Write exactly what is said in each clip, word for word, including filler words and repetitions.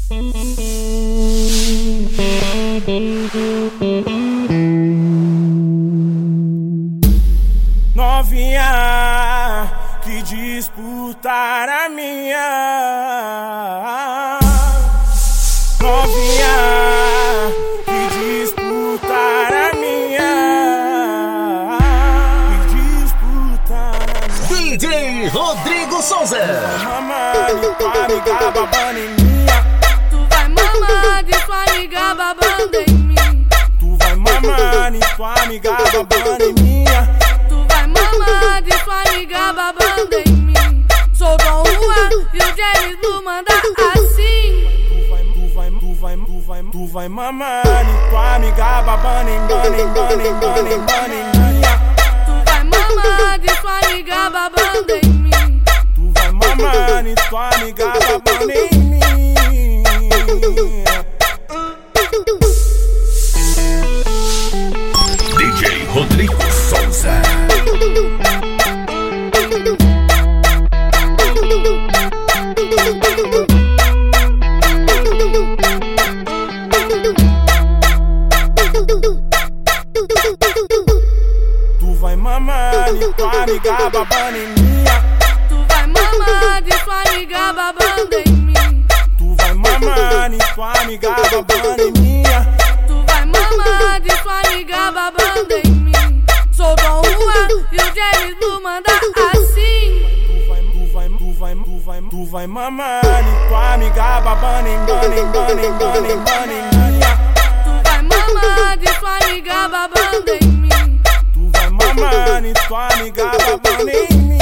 Novinha que disputar a minha. Novinha que disputar a minha. Que disputar a minha. D J Rodrigo Souza. Mamãe, tua amiga babando em minha. Tu vai mamar de tua amiga babando em mim. Tu vai mamar de tua amiga babando em minha. Mamãe de sua amiga babando em mim. Sou Dom Juan e o James Blue manda assim. Tu vai, tu vai, tu vai, tu vai, tu vai mamar de tua amiga babando em bana, em bana, em bana, em bana, em minha. Tu vai mamar de sua amiga babando em mim. Tu vai mamar de tua amiga babando em mim. D J Rodrigo Souza. Tu vai mamar de tua amiga babando em minha. Tu vai mamar de sua amiga babando em mim. Tu vai mamar de tua amiga babando em minha. Tu vai mamar de sua amiga babando em mim. Sou Dom Juan e o James Blue manda assim. Tu vai, tu vai, tu vai, tu vai mamar de tua amiga babando em bana, em bana, em bana, em bana, em minha. Tu vai mamar de sua amiga babando em mim. Tu vai mamar de tua amiga babando em mim.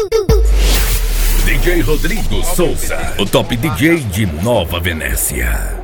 D J Rodrigo Souza, o top D J de Nova Venécia.